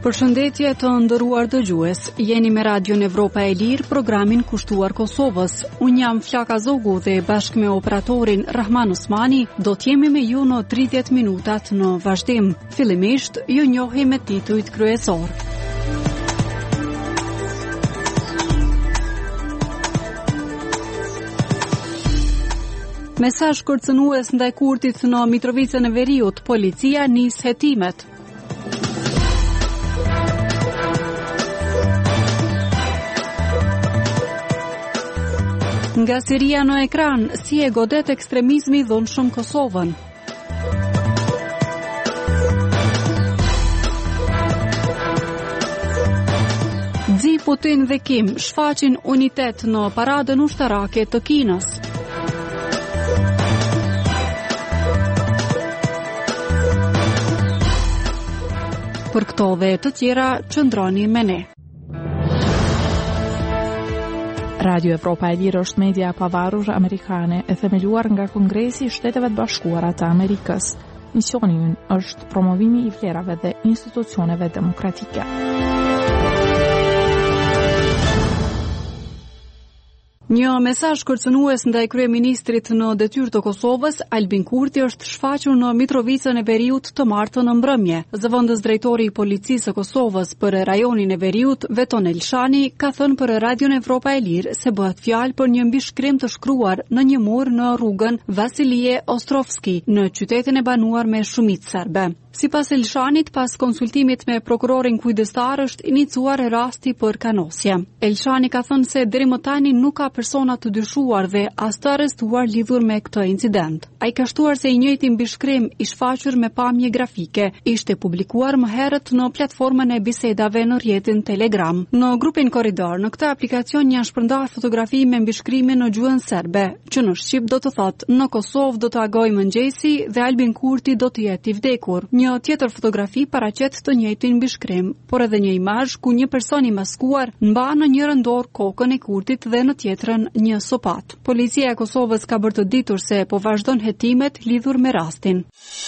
Përshëndetje të nderuar dëgjues, jeni me Radion Evropa e Lirë, programin kushtuar Kosovës. Unë jam Flaka Zogu dhe bashkë me operatorin Rahman Osmani do t'jemi me ju në 30 minutat në vazhdim. Fillimisht, ju njohim me titujt kryesor. Mesazh kërcënues ndaj Kurtit në Mitrovicën e Veriut, policia nis hetimet. Nga Siria në ekran, si e godet ekstremizmi dhunshëm Kosovën. Xi, Putin dhe Kim shfaqin unitet në paradën ushtarake të Kinës. Për këto dhe të tjera, qëndroni me ne. Radio Evropa e Lirë është media e pavarur amerikane e themeluar nga Kongresi i Shteteve të Bashkuara të Amerikës. Misioni i ynë është promovimi i vlerave dhe institucioneve demokratike. Një mesazh kërcënues ndaj kryeministrit në detyrë të Kosovës, Albin Kurti, është shfaqur në Mitrovicën e Veriut të martën në mbrëmje. Zëvendës drejtori i policisë së Kosovës për rajonin e Veriut, Veton Elshani, ka thënë për Radion Evropa e Lirë se bëhet fjalë për një mbishkrim të shkruar në një mur në rrugën Vasilije Ostrovski, në qytetin e banuar me shumicë serbe. Sipas Elshanit, pas konsultimit me prokurorin kujdestar, është iniciuar rasti për kanosje. Elshani ka thënë se deri më tani nuk ka persona të dyshuar dhe as të arrestuar lidhur me këtë incident. Ai ka shtuar se i njëjti mbishkrim i shfaqur me pamje grafike ishte publikuar më herët në platformën e bisedave në rrjetin Telegram. Në grupin Korridor, në këtë aplikacion janë shpërndar fotografi me mbishkrimin në gjuhën serbe, që në shqip do të thotë: në Kosovë do të agoj mëngjesi dhe Albin Kurti do të jetë i vdekur. Një tjetër fotografi paraqet të njëjtin mbishkrim, por edhe një imazh ku një person i maskuar mban në njërin dorë kokën e Kurtit dhe në tjetrën një sopat. Policia e Kosovës ka bërë të ditur se po vazhdon hetimet lidhur me rastin.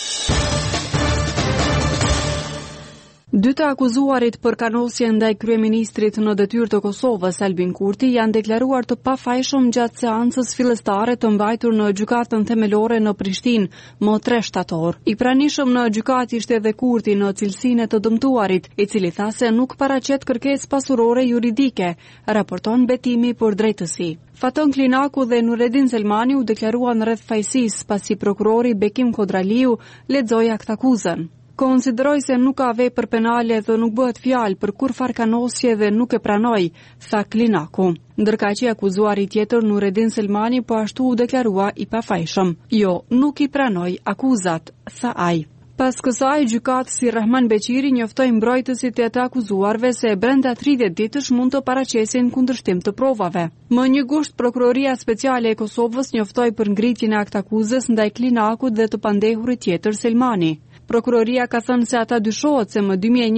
Dy të akuzuarit për kanosje ndaj kryeministrit në detyrë të Kosovës, Albin Kurti, janë deklaruar të pafajshëm gjatë seancës fillestare të mbajtur në gjykatën themelore në Prishtinë më 3 shtator. I pranishëm në gjykatë ishte edhe Kurti në cilësinë e të dëmtuarit, i cili tha se nuk paraqet kërkesë pasurore juridike, raporton betimi për drejtësi. Faton Klinaku dhe Nuredin Selmani u deklaruan rreth fajësisë pasi prokurori Bekim Kodraliu lexoi aktakuzën. Konsideroj se nuk ka vepër penale dhe nuk bëhet fjalë për kurfar kanosje dhe nuk e pranoj, tha Klinaku. Ndërkaq që akuzuari tjetër Nuredin Selmani po ashtu u deklarua i pafajshëm. Jo, nuk i pranoj akuzat, tha ai. Pas kësaj, gjykatësi Rahman Beqiri njoftoi mbrojtësit e të akuzuarve se brenda 30 ditësh mund të paraqesin kundërshtim të provave. Më 1 gusht, Prokuroria Speciale e Kosovës njoftoi për ngritjen e aktakuzës ndaj Klinakut dhe të pandehurit tjetër Selmani. Prokuroria ka thënë se ata dyshohet se më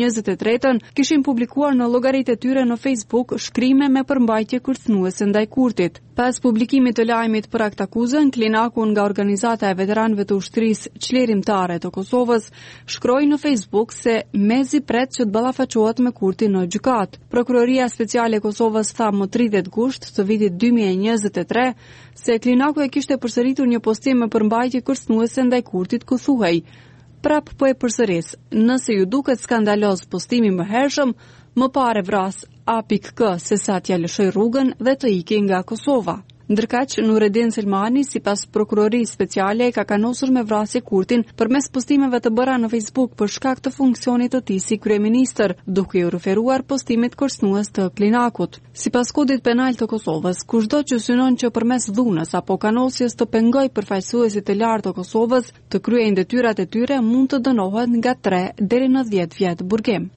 2023 kishin publikuar në llogaritë e tyre në Facebook shkrime me përmbajtje kërcënuese ndaj Kurtit. Pas publikimit të lajmit për aktakuzën, Klinaku nga Organizata e Veteranëve të Ushtrisë Çlirimtare të Kosovës shkroi në Facebook se mezi pret që të ballafaqohet me Kurtin në gjykat. Prokuroria Speciale e Kosovës tha më 30 gusht të vitit 2023 se Klinaku e kishte përsëritur një postim me përmbajtje kërcënuese ndaj Kurtit ku thuhej: prap po e përsëris, nëse ju duket skandaloz postimi më hershëm, më pare vras A.K. se sa t'ja lëshoj rrugën dhe të iki nga Kosova. Ndërkaq, Nuredin Selmani, sipas prokurorisë speciale, ka kanosur me vrasje Kurtin përmes postimeve të bëra në Facebook për shkak të funksionit të tij si kryeministër, duke u referuar postimit kërcënues të Klinakut. Sipas kodit penal të Kosovës, kushdo që synon që përmes dhunës apo kanosjes të pengojë përfaqësuesit të lartë të Kosovës të kryejnë detyrat e tyre mund të dënohet nga 3 deri në 10 vjet burgim.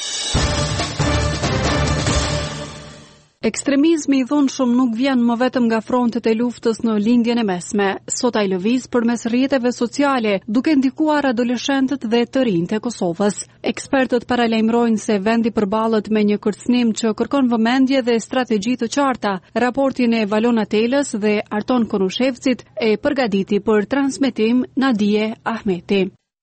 Ekstremizmi i dhunshëm nuk vjen më vetëm nga frontet e luftës në lindjen e mesme. Sot ai lëviz përmes rrjeteve sociale, duke ndikuar adoleshentët dhe të rinjtë e Kosovës. Ekspertët paralajmërojnë se vendi përballet me një kërcënim që kërkon vëmendje dhe strategji të qarta. Raportin e Valona Telës dhe Arton Konushevcit e përgatiti për transmetim Nadije Ahmeti.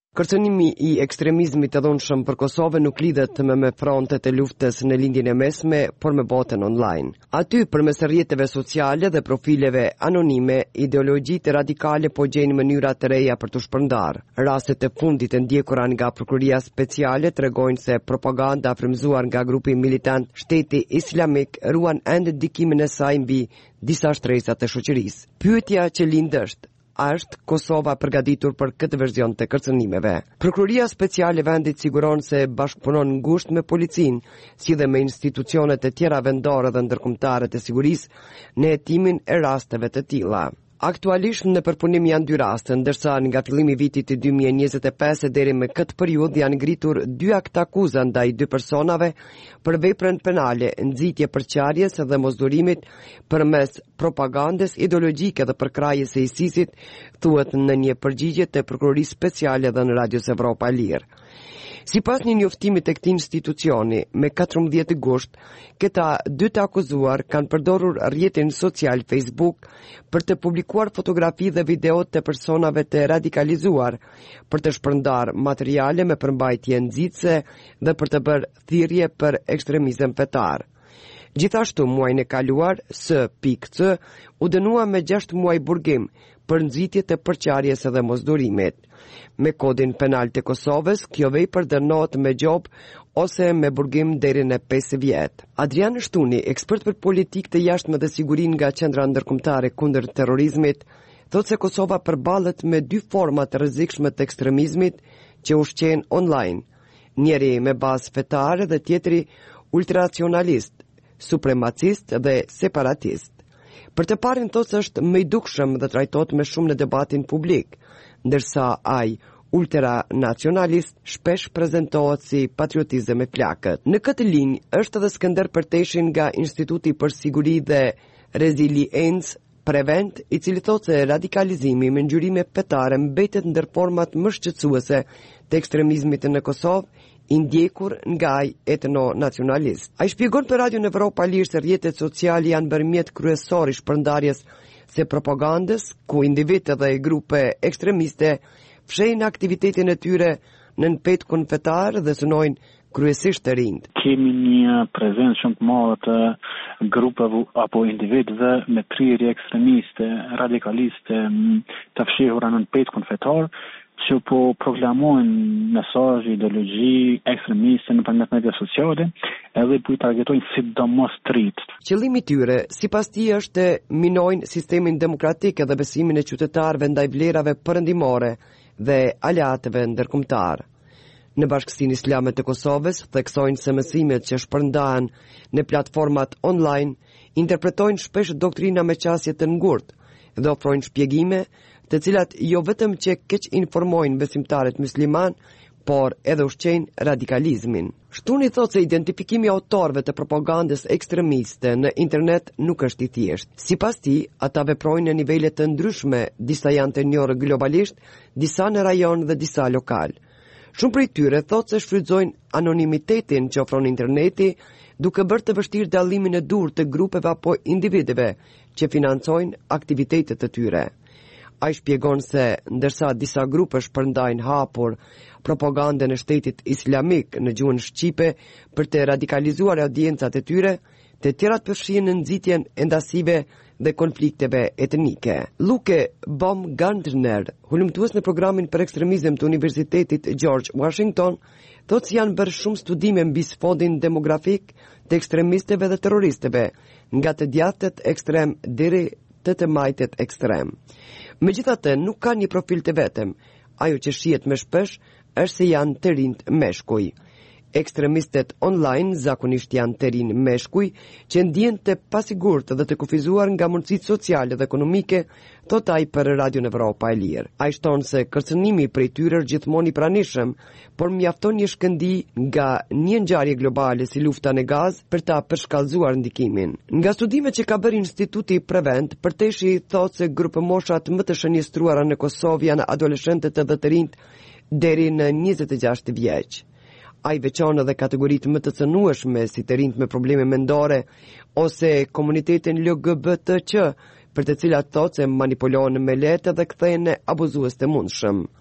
Kërcënimi I ekstremizmit të dhunshëm për Kosovë nuk lidhet me frontet e luftës në lindjen e mesme, por me botën online. Aty, përmes rrjeteve sociale dhe profileve anonime, ideologjitë radikale po gjejnë mënyra të reja për të shpërndarë. Rastet e fundit e ndjekura nga Prokuria Speciale tregojnë se propaganda frymëzuar nga grupi militant Shteti Islamik ruan ende ndikimin e saj mbi disa shtresa të shoqërisë. Pyetja që lind është: a është Kosova përgatitur për këtë verzion të kërcënimeve? Prokuria Speciale e vendit siguron se bashkëpunon ngushtë me policinë, si dhe me institucionet e tjera vendore dhe ndërkombëtare të sigurisë në hetimin e rasteve të tilla. Aktualisht në përpunim janë 2 raste, ndërsa nga fillimi I vitit të 2025 deri me këtë periudhë janë ngritur 2 akte akuza ndaj 2 personave për veprën penale, nxitje përçarjes dhe mosdurimit përmes propagandës ideologjike dhe përkrajjes së ISIS-it, thuhet në një përgjigje të Prokurisë Speciale dhe në Radios Evropa e Lirë. Sipas një njoftimi të këtij institucioni, me 14 gusht, këta 2 të akuzuar kanë përdorur rrjetin social Facebook për të publikuar fotografi dhe video të personave të radikalizuar, për të shpërndar materiale me përmbajtje nxitse dhe për të bërë thirrje për ekstremizëm fetar. Gjithashtu, muajin e kaluar, S.C. u dënua me 6 muaj burgim për nxitje të përçarjes dhe mosdurimit. Me kodin penal të Kosovës, kjo vepër dënohet me gjob ose me burgim deri në 5 vjet. Adrian Shtuni, ekspert për politikë të jashtme dhe sigurinë nga Qendra Ndërkombëtare kundër terrorizmit, thotë se Kosova përballet me 2 forma të rrezikshme të ekstremizmit që ushqen online, njëri me bazë fetare dhe tjetri ultranacionalist, supremacist dhe separatist. Për të parin thotë është më I dukshëm dhe trajtohet më shumë në debatin publik, ndërsa ai ultranacionalist shpesh prezantohet si patriotizëm me flakët. Në këtë linjë është edhe Skënder Përteshi nga Instituti për Siguri dhe Reziliencë Prevent, I cili thotë se radikalizimi me ngjyrime fetare mbetet ndër format më shqetësuese të ekstremizmit në Kosovë, I ndjekur nga ai etno-nacionalist. Ai shpjegon për Radio Evropa e Lirë se rrjetet sociale janë bërë mjet kryesor I shpërndarjes së propagandës, ku individë dhe grupe ekstremiste fshehin aktivitetin e tyre në petkun fetar dhe synojnë kryesisht të rinjt. Kemi një prezencë shumë të madhe të grupeve apo individëve me prirje ekstremiste, radikaliste, të fshehura në petkun fetar, që po proklamojnë mesazhe, ideologji ekstremiste nëpërmjet media sociale, edhe po I targetojnë sidomos të rinjt. Qëllimi I tyre, sipas tij, është të minojnë sistemin demokratik dhe besimin e qytetarëve ndaj vlerave perëndimore dhe aleatëve ndërkombëtar. Në Bashkësinë Islame të Kosovës theksojnë se mësimet që shpërndahen në platformat online interpretojnë shpesh doktrina me qasje të ngurtë dhe ofrojnë shpjegime të cilat jo vetëm që keq informojnë besimtarët musliman, por edhe ushqejnë radikalizmin. Shtuni thotë se identifikimi I autorëve të propagandës ekstremiste në internet nuk është I thjeshtë. Sipas tij, ata veprojnë në nivele të ndryshme, disa janë të njohur globalisht, disa në rajon dhe disa lokal. Shumë prej tyre thotë se shfrytëzojnë anonimitetin që ofron interneti, duke bërë të vështirë dallimin e dur të grupeve apo individëve që financojnë aktivitetet të tyre. Ai shpjegon se ndërsa disa grupe shpërndajnë hapur propagandën e Shtetit Islamik në gjuhën shqipe për të radikalizuar audiencat e tyre, të tjerat përfshihen në nxitjen e ndasive dhe konflikteve etnike. Luke Baumgartner, hulumtues në programin për ekstremizëm të Universitetit George Washington, thotë se janë bërë shumë studime mbi sfondin demografik të ekstremistëve dhe terroristëve, nga të djathtët ekstrem deri të majtet ekstrem. Megjithatë, nuk ka një profil të vetëm. Ajo që shihet më shpesh është se janë të rinjt meshkuj. Ekstremistet online zakonisht janë të rinj meshkuj që ndjen të pasigurt dhe të kufizuar nga mundësitë sociale dhe ekonomike, thot ai për Radio Evropa e Lirë. Ai shton se kërcënimi prej tyre është gjithmonë I pranishëm, por mjafton një shkëndi nga një ngjarje globale si lufta në Gazë për ta përshkallëzuar ndikimin. Nga studimet që ka bërë Instituti Prevent, Përteshi thotë se grupe moshat më të shënjestruara në Kosovë janë adoleshentët dhe të rinjt deri në 26 vjeç. Ai veçon edhe kategoritë më të cënueshme si të rinjt me probleme mendore ose komunitetin LGBTQ, për të cilat thotë se manipulohen me lehtë dhe kthehen në abuzues të mundshëm.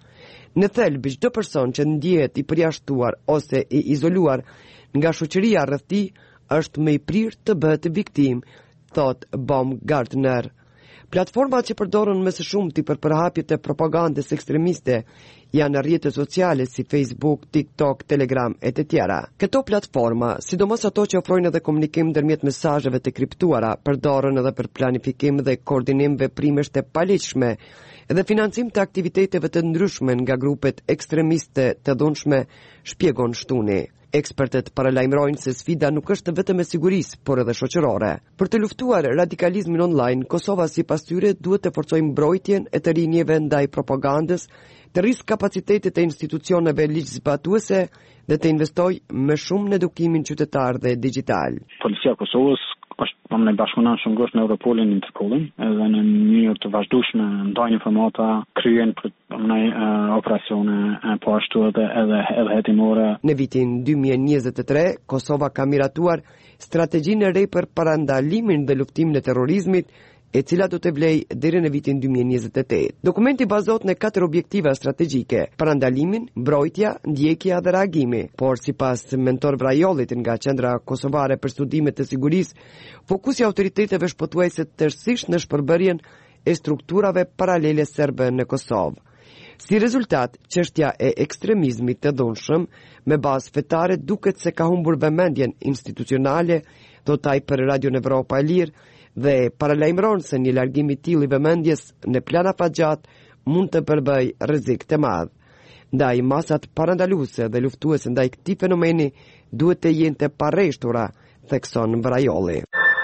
Në thelb, çdo person që ndihet i përjashtuar ose i izoluar nga shoqëria rreth tij është më i prirë të bëhet viktimë, thot Baumgartner. Platformat që përdoren më së shumti për përhapjet e propagandës ekstremiste janë rrjetet sociale si Facebook, TikTok, Telegram e të tjera. Këto platforma, sidomos ato që ofrojnë edhe komunikim ndërmjet mesazheve të kriptuara, përdoren edhe për planifikim dhe koordinim veprimesh të paligjshme dhe financim të aktiviteteve të ndryshme nga grupet ekstremiste të dhunshme, shpjegon Shtuni. Ekspertët paralajmërojnë se sfida nuk është vetëm e sigurisë, por edhe shoqërore. Për të luftuar radikalizmin online, Kosova sipas tyre duhet të forcojë mbrojtjen e të rinjeve ndaj propagandës, të rrisë kapacitetet e institucioneve ligjzbatuese dhe të investojë më shumë në edukimin qytetar dhe digjital. Policia e Kosovës është në bashkëpunon shumë ngushtë me Europolin, Interpolin, edhe në mënyrë të vazhdueshme ndajnë informata, kryen operacione po ashtu edhe hetimore. Në vitin 2023, Kosova ka miratuar strategjinë e re për parandalimin dhe luftimin e terrorizmit, e cila do të vlej deri në vitin 2028. Dokumenti bazohet në 4 objektiva strategjike: parandalimin, mbrojtja, ndjekja dhe reagimi. Por sipas mentor Vrajollit nga Qendra Kosovare për Studime të Sigurisë, fokusi i autoriteteve shpëtuese tërësisht në shpërbërjen e strukturave paralele serbe në Kosovë. Si rezultat, çështja e ekstremizmit të dhunshëm me bazë fetare duket se ka humbur vëmendjen institucionale, thotaj për Radio Evropa e Lirë, dhe paralajmëron se një largim i tillë i vëmendjes në plan afatgjat mund të përbëj rrezik të madh. Ndaj masat parandaluese dhe luftuese ndaj këtij fenomeni duhet të jenë të parreshtura, thekson Vrajolli.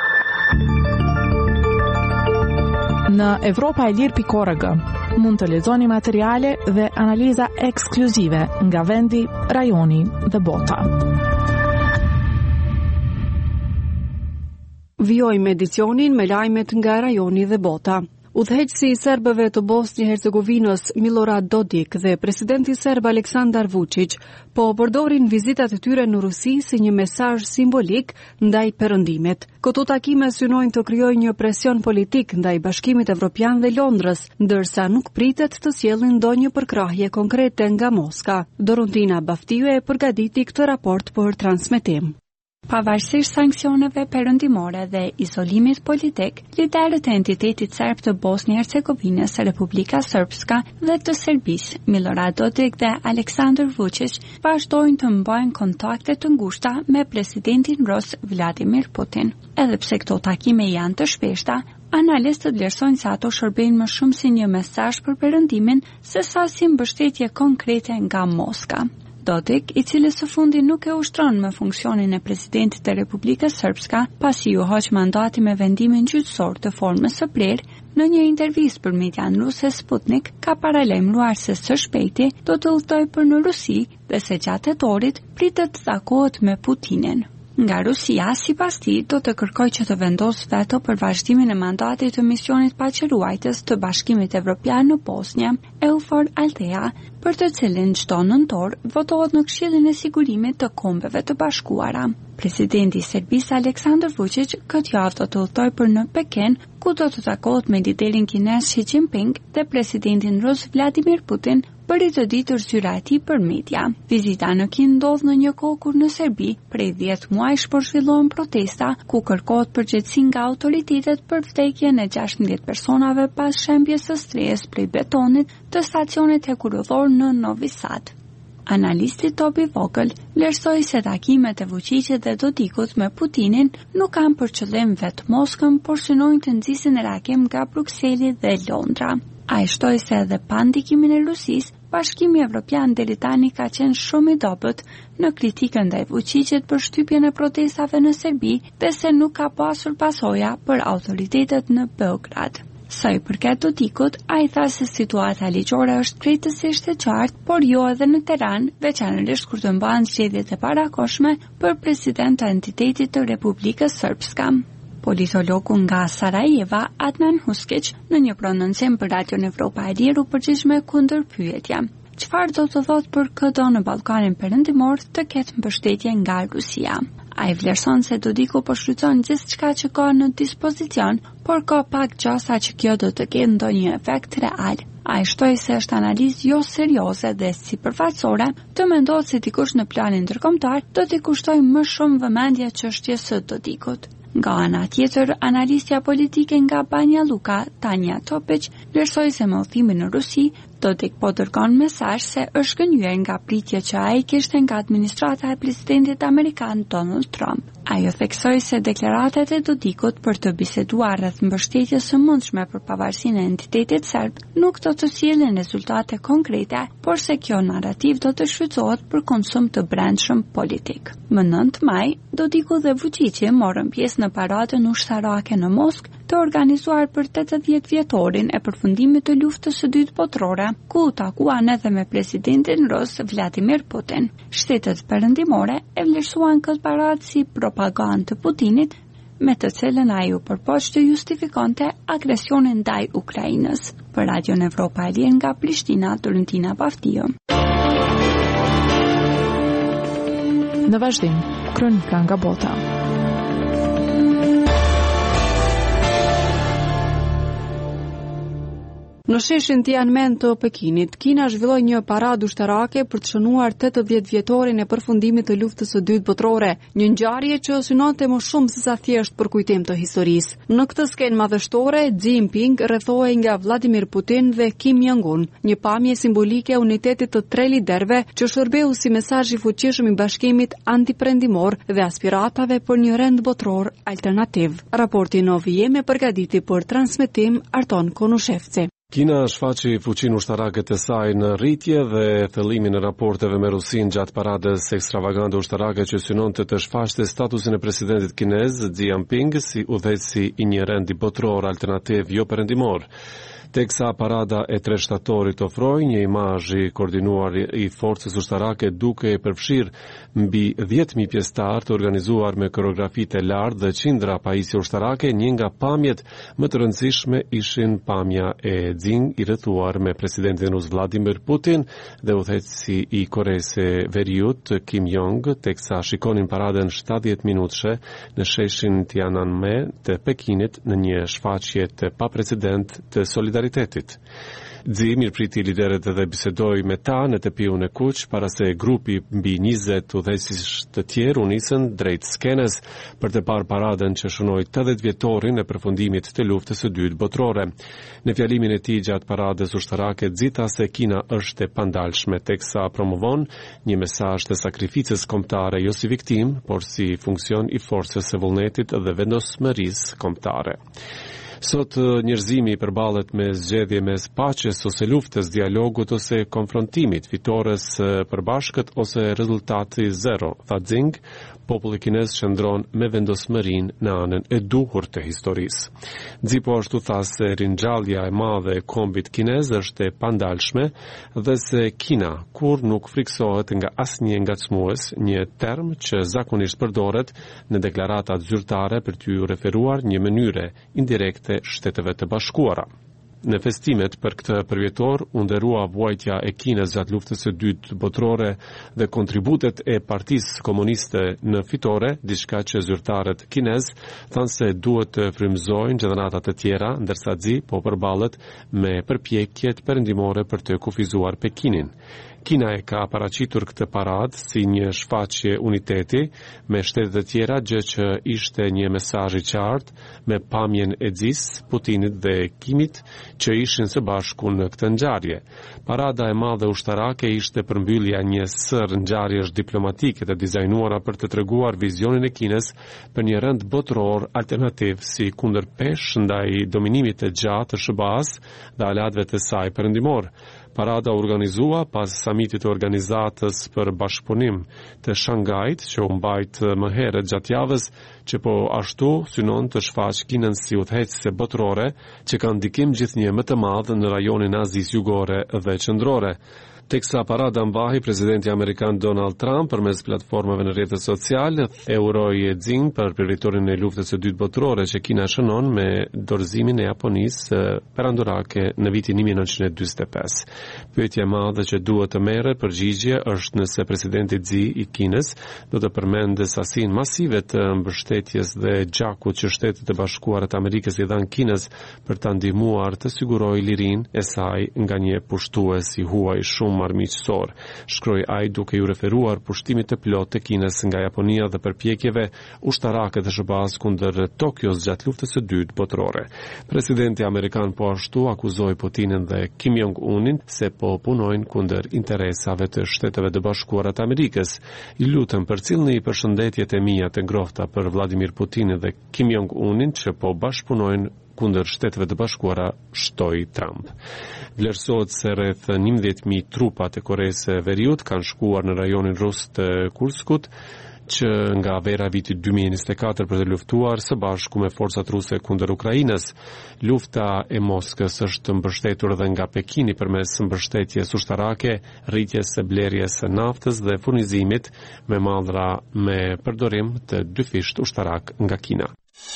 Në evropaelir.org mund të lexoni materiale dhe analiza ekskluzive nga vendi, rajoni dhe bota. Vjojmë edicionin me lajmet nga rajoni dhe bota. Udhëheqësi i serbëve të Bosnjë-Hercegovinës Milorad Dodik dhe presidenti serb Aleksandar Vučić po përdorin vizitat e tyre në Rusi si një mesazh simbolik ndaj perëndimit. Këto takime synojnë të krijojnë një presion politik ndaj Bashkimit Evropian dhe Londrës, ndërsa nuk pritet të sjellin ndonjë përkrahje konkrete nga Moska. Dorontina Baftiu e përgatiti këtë raport për transmetim. Pavarësisht sanksioneve perëndimore dhe izolimit politik, liderët e entitetit serb të Bosnjë-Hercegovinës, Republika Srpska dhe të Serbisë, Milorad Dodik dhe Aleksandar Vučić, vazhdojnë të mbajnë kontakte të ngushta me presidentin rus Vladimir Putin. Edhe pse këto takime janë të shpeshta, analistët vlerësojnë se ato shërbejnë më shumë si një mesazh për perëndimin sesa si mbështetje konkrete nga Moska. Dodik, i cili së fundi nuk e ushtron me funksionin e presidentit të Republikës Srpska, pasi u hoq mandati me vendimin gjyqësor të formës së prerë, në një intervistë për median ruse Sputnik ka paralajmëruar se së shpejti do të udhtojë për në Rusi dhe se gjatë tetorit pritet të takohet me Putinin. Nga Rusia, sipas tij, do të kërkojë që të vendosë veto për vazhdimin e mandatit të misionit paqeruajtës të Bashkimit Evropian në Bosnjë, EUFOR Althea, për të cilin çdo nëntor votohet në Këshillin e Sigurimit të Kombeve të Bashkuara. Presidenti i Serbisë Aleksandar Vučić këtë javë do të udhtojë për në Peken, ku do të takohet me liderin kinez Xi Jinping dhe presidentin rus Vladimir Putin, bëri të ditur zyra e tij për media. Vizita në Kin ndodh në një kohë kur në Serbi prej 10 muajsh po zhvillohen protesta ku kërkohet përgjegjësi nga autoritetet për vdekjen e 16 personave pas shembjes së strejes prej betonit të stacionit hekurudhor në Novi Sad. Analisti Tobi Vogel vlerësoi se takimet e Vučićit dhe Dodikut me Putinin nuk kanë për qëllim vetë Moskën, por synojnë të nxisin reagim nga Brukseli dhe Londra. Ai shtoi se edhe pa ndikimin e Rusisë, Bashkimi Evropian deri tani ka qenë shumë i dobët në kritikën ndaj Vučićit për shtypjen e protestave në Serbi dhe se nuk ka pasur pasoja për autoritetet në Beograd. Sa i përket Dodikut, ai tha se situata ligjore është krejtësisht e qartë, por jo edhe në Tiranë, veçanërisht kur të mbahen zgjedhjet e parakohshme për president të entitetit të Republikës Srpska. Politologu nga Sarajeva, Adnan Huskić, në një prononcim për Radio Evropa e Lirë u përgjigj me kundërpyetje. Çfarë do të thotë për këdo në Ballkanin Perëndimor të ketë mbështetje nga Rusia? Ai vlerëson se Dodiku po shfrytëzon gjithçka që ka në dispozicion, por ka pak gjasa që kjo do të ketë ndonjë efekt real. Ai shtoi se është analizë jo serioze dhe sipërfaqësore të mendohet se dikush në planin ndërkombëtar do t'i kushtojë më shumë vëmendje çështjes së Dodikut. Nga ana tjetër, analistja politike nga Banja Luka, Tanja Topić, vlerësoi se me udhëtimin në Rusi, Dodik po dërgon mesazh se është gënjur nga pritjet që ai kishte nga administrata e presidentit amerikan Donald Trump. Ajo theksoi se deklaratat e Dodikut për të biseduar rreth mbështetjes së mundshme për pavarësinë e entitetit serb nuk do të sjellin rezultate konkrete, por se kjo narrativ do të shfrytëzohet për konsum të brendshëm politik. Më 9 maj, Dodiku dhe Vučići morën pjesë në paradën ushtarake në Moskë të organizuar për 80 vjetorin e përfundimit të luftës së dytë botërore, ku u takuan edhe me presidentin rus Vladimir Putin. Shtetet perëndimore e vlerësuan këtë paradë si propagandë të Putinit, me të cilën ai u përpoq të justifikonte agresionin ndaj Ukrainës. Për Radion Evropa e Lirë nga Prishtina, Dolentina Paftiu. Në vazhdim, kronika nga bota. Në sheshin Tiananmen të Pekinit, Kina zhvilloi një paradë ushtarake për të shënuar 80 vjetorin e përfundimit të luftës së dytë botërore, një ngjarje që synonte më shumë se sa thjesht për kujtim të historisë. Në këtë skenë madhështore, Xi Jinping rrethohej nga Vladimir Putin dhe Kim Jong-un, një pamje simbolike e unitetit të tre liderëve që shërbeu si mesazh i fuqishëm i bashkimit antiperëndimor dhe aspiratave për një rend botëror alternativ. Raporti në vijim e përgatiti për transmetim Arton Konushevci. Kina shfaqi fuqinë ushtarake të saj në rritje dhe thellimin e raporteve me Rusinë gjatë paradës ekstravagante ushtarake që synonte të shfaqte statusin e presidentit kinez Xi Jinping si udhëheqësi i një rendi botëror alternativ jo perëndimor. Teksa parada e 3 shtatorit ofroi një imazh i koordinuar i forcës ushtarake duke e përfshirë mbi 10.000 pjesëtar të organizuar me koreografi të lartë dhe qindra pajisje ushtarake. Një nga pamjet më të rëndësishme ishin pamja e Xi i rrethuar me presidentin rus Vladimir Putin dhe udhëheqësi i Koreas së Veriut Kim Jong, teksa shikonin paradën 70 minutëshe në sheshin Tiananmen të Pekinit në një shfaqje të paprecedent të solidaritetit. Xi mirëpriti liderët dhe bisedoi me ta në tepiun e kuq para se grupi mbi 20 udhëheqësh të tjerë u nisën drejt skenës për të parë paradën që shënoi 80 vjetorin e përfundimit të luftës së dytë botërore. Në fjalimin e tij gjatë paradës ushtarake, Xi tha se Kina është e pandalshme, teksa promovon një mesazh të sakrificës kombëtare jo si viktim, por si funksion i forcës së vullnetit dhe vendosmërisë kombëtare. Sot njerëzimi përballet me zgjedhje mes paqes ose luftës, dialogut ose konfrontimit, fitores përbashkët ose rezultati zero, tha Xi. Populli kinez qëndron me vendosmërinë në anën e duhur të historisë. Xi po ashtu tha se ringjallja e madhe e kombit kinez është e pandalshme dhe se Kina kur nuk friksohet nga asnjë ngacmues, një term që zakonisht përdoret në deklaratat zyrtare për t'u referuar një mënyre indirekte Shteteve të Bashkuara. Në festimet për këtë përvjetor u nderua vuajtja e Kinës gjatë luftës së dytë botërore dhe kontributet e Partisë Komuniste në fitore, diçka që zyrtarët kinez thanë se duhet të frymëzojnë gjenerata të tjera, ndërsa Xi po përballet me përpjekjet perëndimore për të kufizuar Pekinin. Kina e ka paraqitur këtë paradë si një shfaqje uniteti me shtetet e tjera, gjë që ishte një mesazh i qartë me pamjen e Xis, Putinit dhe Kimit që ishin së bashku në këtë ngjarje. Parada e madhe ushtarake ishte përmbyllja një sër ngjarjesh diplomatike të dizajnuara për të treguar vizionin e Kinës për një rend botëror alternativ si kundërpesh ndaj dominimit të gjatë të SBA-s dhe aleatëve të saj perëndimor. Parada organizua pas samitit të organizatës për bashkëpunim të Shangajt, që u mbajt më herët gjatë javës, që po ashtu synon të shfaq Kinën si udhëheqëse botërore që kanë ndikim gjithnjë më të madh në rajonin Azisë Jugore dhe Qendrore. Teksa parada mbahi, presidenti amerikan Donald Trump përmes platformave në rrjetet sociale theuroi Xin për territorin e luftës së dytë botërore që Kina shënon me dorëzimin e Japonisë perandorake në vitin 1945. Pyetja e madhe që duhet të merret përgjigje është nëse presidenti Xi i Kinës do të përmendë sasinë masive të mbështetjes dhe gjakut që Shtetet e Bashkuara të Amerikës i dhanë Kinës për ta ndihmuar të sigurojë lirinë e saj nga një pushtues i huaj shumë marrëmiqësor, shkroi ai duke ju referuar pushtimit të plotë të Kinës nga Japonia dhe përpjekjeve ushtarake të SBA-s kundër Tokios gjatë luftës së dytë botërore. Presidenti amerikan po ashtu akuzoi Putinin dhe Kim Jong-unin se po punojnë kundër interesave të Shteteve të Bashkuara të Amerikës. Ju lutem përcillni përshëndetjet e mia të ngrohta për Vladimir Putinin dhe Kim Jong-unin që po bashkëpunojnë kundër Shteteve të Bashkuara, shtoi Trump. Vlerësohet se rreth 11.000 trupa të Koreas së Veriut kanë shkuar në rajonin rus të Kurskut, që nga vera vitit 2024 për të luftuar së bashku me forcat ruse kundër Ukrainës. Lufta e Moskës është mbështetur edhe nga Pekini përmes mbështetjes ushtarake, rritjes së blerjes së naftës dhe furnizimit me mallra me përdorim të dyfisht ushtarak nga Kina.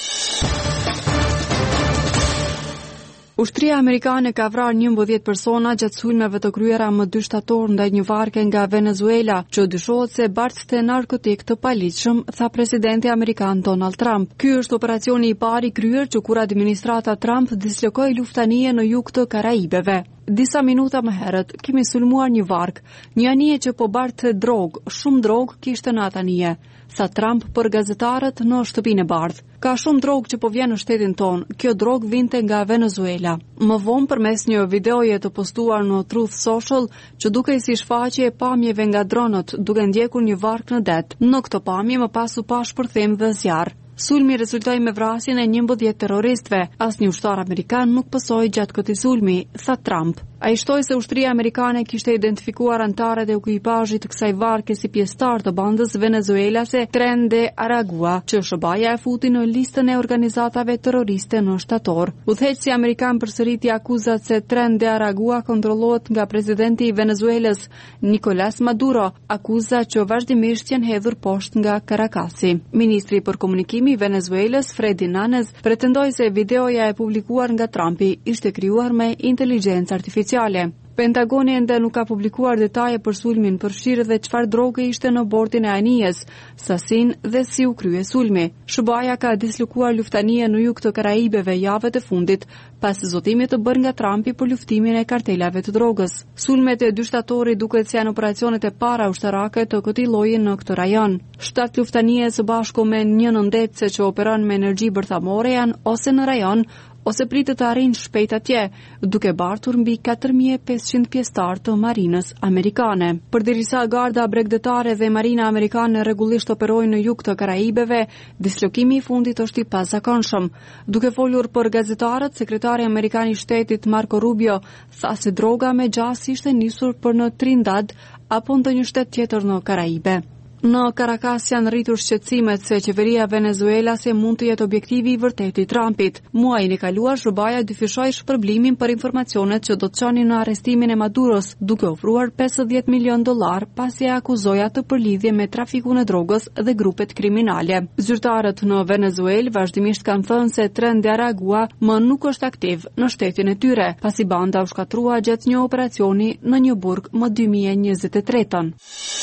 Ushtria amerikane ka vrarë 11 persona gjatë sulmeve të kryera më 2 shtator ndaj një varke nga Venezuela, që dyshohet se bartëste narkotik të paligjshëm, tha presidenti amerikan Donald Trump. Ky është operacioni i parë i kryer që kur administrata Trump dislokoi luftanie në jug të Karaibeve. Disa minuta më herët kemi sulmuar një vark, një anije që po barte drogë, shumë drogë kishte në atë anije, tha Trump për gazetarët në shtëpinë e bardhë. Ka shumë drogë që po vjen në shtetin ton, kjo drogë vinte nga Venezuela. Më vonë përmes një videoje të postuar në Truth Social, që dukej si shfaqje e pamjeve nga dronët duke ndjekur një vark në det. Në këtë pamje më pas u pa shpërthim dhe zjarr. Sulmi rezultoi me vrasjen e 11 terroristëve. Asnjë ushtar amerikan nuk pësoi gjatë këtij sulmi, tha Trump. Ai shtoi se ushtria amerikane kishte identifikuar anëtarët e ekipazhit të kësaj varke si pjesëtar të bandës venezuelase Tren de Aragua, që SBA-ja e futi në listën e organizatave terroriste në shtator. Udhëheqësi amerikan përsëriti akuzat se Tren de Aragua kontrollohet nga presidenti i Venezuelës, Nicolás Maduro, akuza që vazhdimisht janë hedhur poshtë nga Caracasi. Ministri për komunikim i Venezuelës, Freddy Nanez, pretendoi se videoja e publikuar nga Trumpi ishte krijuar me inteligjencë artificiale. Pentagoni ende nuk ka publikuar detaje për sulmin, përfshirë dhe çfarë droge ishte në bordin e anijes, sasin dhe si u krye sulmi. SBA-ja ka dislokuar luftanie në jug të Karaibeve javët e fundit, pas zotimit të bërë nga Trumpi për luftimin e kartelave të drogës. Sulmet e 2 shtatorit duket se janë operacionet e para ushtarake të këtij lloji në këtë rajon. 7 luftanie së bashku me një nëndetëse që operon me energji bërthamore janë ose në rajon, ose pritet të arrijnë shpejt atje, duke bartur mbi 4.500 pjesëtar të marinës amerikane. Përderisa garda bregdetare dhe marina amerikane rregullisht operojnë në jug të Karaibeve, dislokimi i fundit është i pazakonshëm. Duke folur për gazetarët, sekretari amerikan i shtetit Marco Rubio tha se droga me gjas ishte nisur për në Trinidad apo në një shtet tjetër në Karaibe. Në Caracas janë rritur shqetësimet se qeveria venezuelase mund të jetë objektivi i vërtetë i Trumpit. Muajin e kaluar SBA-ja dyfishoi shpërblimin për informacionet që do të çonin në arrestimin e Maduros, duke ofruar $50 milion pasi e akuzoi atë për lidhje me trafikun e drogës dhe grupet kriminale. Zyrtarët në Venezuelë vazhdimisht kanë thënë se Tren de Aragua më nuk është aktiv në shtetin e tyre, pasi banda u shkatrua gjatë një operacioni në një burg më 2023-ën.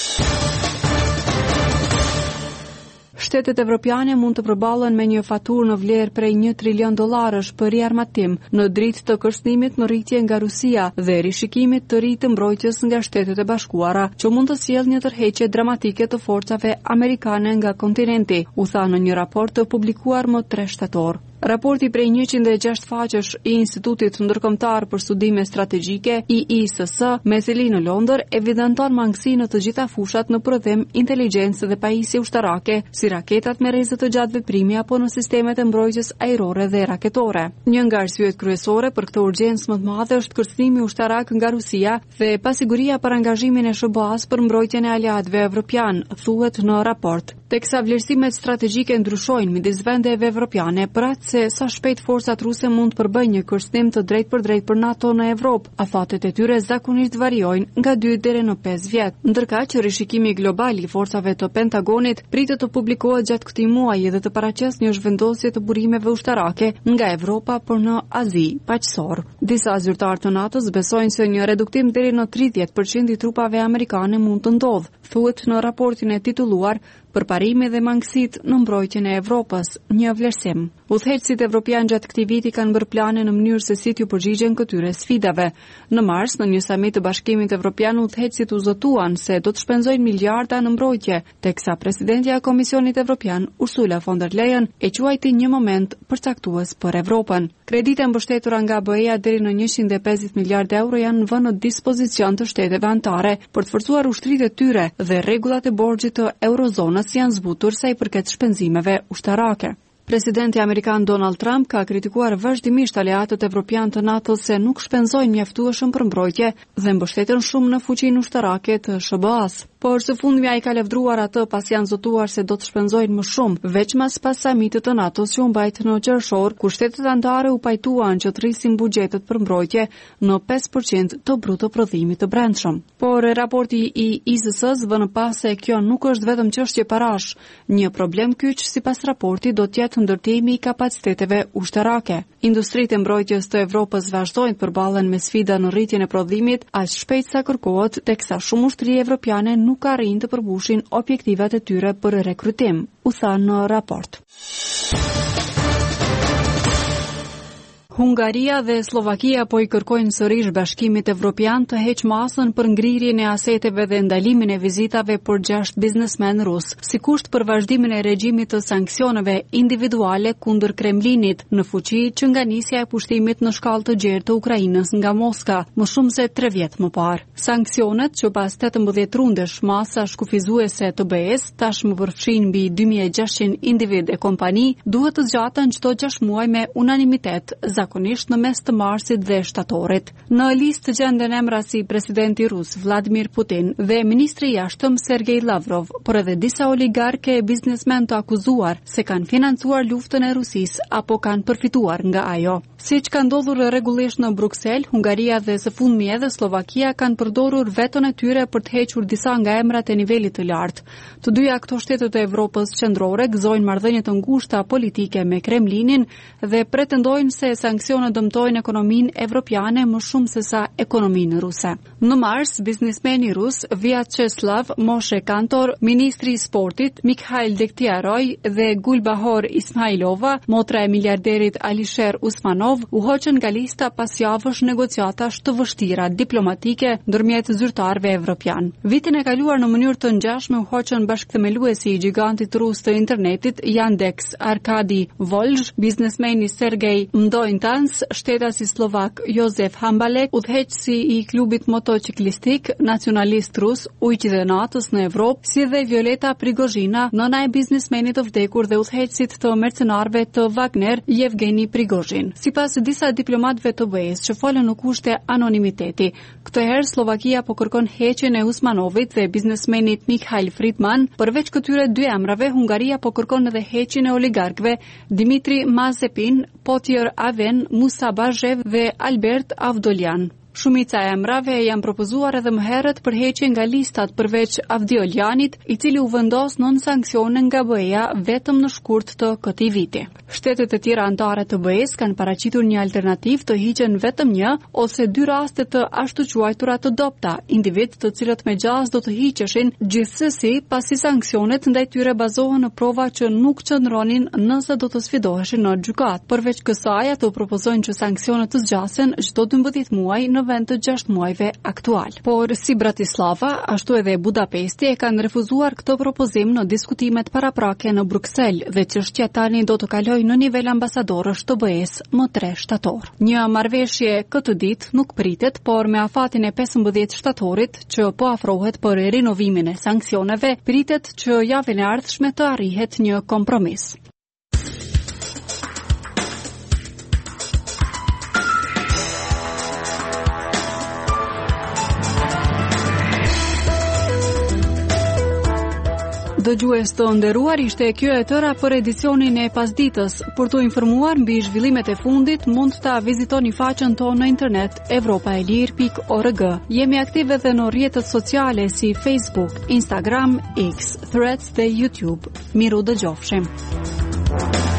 Shtetet evropiane mund të përballen me një faturë në vlerë prej $1 trilion për riarmatim në dritë të kërcënimit në rritje nga Rusia dhe rishikimit të ri të mbrojtjes nga Shtetet e Bashkuara, që mund të sjellë një tërheqje dramatike të forcave amerikane nga kontinenti, u tha në një raport të publikuar më 3 shtator. Raporti prej 106 faqesh i Institutit Ndërkombëtar për Studime Strategjike IISS me seli në Londër evidenton mangësi në të gjitha fushat në prodhim, inteligjencë dhe pajisje ushtarake, si raketat me rrezë të gjatë veprimi apo në sistemet e mbrojtjes ajrore dhe raketore. Një nga arsyet kryesore për këtë urgjencë më të madhe është kërcënimi ushtarak nga Rusia dhe pasiguria për angazhimin e SBA-s për mbrojtjen e aleatëve evropian, thuhet në raport. Teksa vlerësimet strategjike ndryshojnë midis vendeve evropiane, për atë se sa shpejt forcat ruse mund të përbëjnë një kërcënim të drejtpërdrejt për NATO në Evropë. Afatet e tyre zakonisht variojnë nga 2 deri në 5 vjet. Ndërkaq që rishikimi global i forcave të Pentagonit pritet të publikohet gjatë këtij muaji dhe të paraqesë një zhvendosje të burimeve ushtarake nga Evropa për në Azi paqësor. Disa zyrtarë të NATO-s besojnë se një reduktim deri në 30% i trupave amerikane mund të ndodhë, thuhet në raportin e titulluar Përparimi dhe mangësitë në mbrojtjen e Evropës, një vlerësim. Udhëheqësit evropian gjatë këtij viti kanë bërë plane në mënyrë se si t'u përgjigjen këtyre sfidave. Në mars, në një samit të Bashkimit Evropian, udhëheqësit u zotuan se do të shpenzojnë miliarda në mbrojtje, teksa presidentja e Komisionit Evropian, Ursula von der Leyen, e quajti një moment përcaktues për Evropën. Kredite mbështetura nga BE-ja deri në 150 miliardë euro janë vënë në dispozicion të shteteve anëtare për të forcuar ushtritë e tyre dhe rregullat e borxhit të eurozonës janë zbutur sa i përket shpenzimeve ushtarake. Presidenti amerikan Donald Trump ka kritikuar vazhdimisht aleatët evropian të NATO se nuk shpenzojnë mjaftueshëm për mbrojtje dhe mbështeten shumë në fuqinë ushtarake të SBA-s. Por së fundmi ai ka lëvdruar atë pas janë zotuar se do të shpenzojnë më shumë, veçmas pas samitit të NATO-s që u mbajt në qershor, ku shtetet anëtare u pajtuan që të rrisin buxhetet për mbrojtje në 5% të bruto prodhimit të brendshëm. Por raporti i ISS vën pas se kjo nuk është vetëm çështje parash. Një problem kyç sipas raportit do të jetë ndërtimi i kapaciteteve ushtarake. Industritë e mbrojtjes të Evropës vazhdojnë të përballen me sfida në rritjen e prodhimit aq shpejt sa kërkohet, teksa shumë ushtri evropiane nuk arrin të përmbushin objektivat e tyre për rekrutim, u tha në raport. Hungaria dhe Slovakia po i kërkojnë sërish Bashkimit Evropian të heqë masën për ngrirjen e aseteve dhe ndalimin e vizitave për 6 biznesmen rus, si kusht për vazhdimin e regjimit të sanksioneve individuale kundër Kremlinit në fuqi që nga nisja e pushtimit në shkallë të gjerë të Ukrainës nga Moska, më shumë se 3 vjet më parë. Sanksionet, që pas 18 rundesh masa shkufizuese të BE-s, tashmë përfshin mbi 2600 individ e kompani, duhet të zgjaten çdo 6 muaj me unanimitet, zakonisht në mes të marsit dhe shtatorit. Në listë gjenden emra si presidenti rus Vladimir Putin dhe ministri i jashtëm Sergej Lavrov, por edhe disa oligarke e biznesmen të akuzuar se kanë financuar luftën e Rusisë apo kanë përfituar nga ajo. Siç ka ndodhur rregullisht në Bruksel, Hungaria dhe së fundmi edhe Slovakia kanë përdorur veton e tyre për të hequr disa nga emrat e nivelit të lartë. Të dyja këto shtetet e Evropës qendrore gëzojnë marrëdhënie të ngushta politike me Kremlinin dhe pretendojnë se sanksionet dëmtojnë ekonominë evropiane më shumë se sa ekonominë ruse. Në mars, biznesmeni rus Vyacheslav Moshe Kantor, ministri i sportit Mikhail Dektiaroj dhe Gulbahor Ismailova, motra e miliarderit Alisher Usmanov, u hoqën nga lista pas javësh negociatash të vështira diplomatike ndërmjet zyrtarëve evropian. Vitin e kaluar në mënyrë të ngjashme u hoqën bashkëthemeluesi i gigantit rus të internetit Yandex Arkadi Volzh, biznesmeni Sergej Mdojntans, shtetasi slovak Jozef Hambalek, udhëheqësi i klubit motociklistik nacionalist rus Ujqi dhe natës në Evropë, si dhe Violeta Prigozhina, nëna e biznesmenit të vdekur dhe udhëheqësit të mercenarëve të Wagner Yevgeni Prigozhin. Sipas disa diplomatëve të BE-s që folën në kushte anonimiteti, këtë herë Slovakia po kërkon heqjen e Usmanovit dhe biznesmenit Mikhail Friedman. Përveç këtyre dy emrave, Hungaria po kërkon edhe heqjen e oligarkëve Dimitri Mazepin, Potjer Aven, Musa Bazhev dhe Albert Avdolian. Shumica e emrave janë propozuar edhe më herët për heqje nga listat përveç Avdioljanit, i cili u vendos nën sanksione nga BE-ja vetëm në shkurt të këtij viti. Shtetet e tjera anëtare të BE-s kanë paraqitur një alternativë të hiqen vetëm një ose 2 raste të ashtu quajtura të dopta, individ të cilët me gjaz do të hiqeshin gjithsesi pasi sanksionet ndaj tyre bazohen në prova që nuk qëndronin nëse do të sfidoheshin në gjykat. Përveç kësaj, ato propozojnë që sanksionet të zgjasen çdo 12 muaj në vend të 6 muajve aktual. Por si Bratislava, ashtu edhe Budapesti e kanë refuzuar këtë propozim në diskutimet paraprake në Bruksel dhe çështja tani do të kalojë në nivel ambasadorësh të BE-s më 3 shtator. Një marrëveshje këtë ditë nuk pritet, por me afatin e 15 shtatorit që po afrohet për rinovimin e sanksioneve, pritet që javën e ardhshme të arrihet një kompromis. Dëgjues të nderuar, ishte kjo e tëra për edicionin e pasditës. Për të informuar mbi zhvillimet e fundit, mund ta vizitoni faqen tonë në internet evropaelir.org. Jemi aktiv edhe në rrjetet sociale si Facebook, Instagram, X, Threads dhe YouTube. Miru dëgjofshim.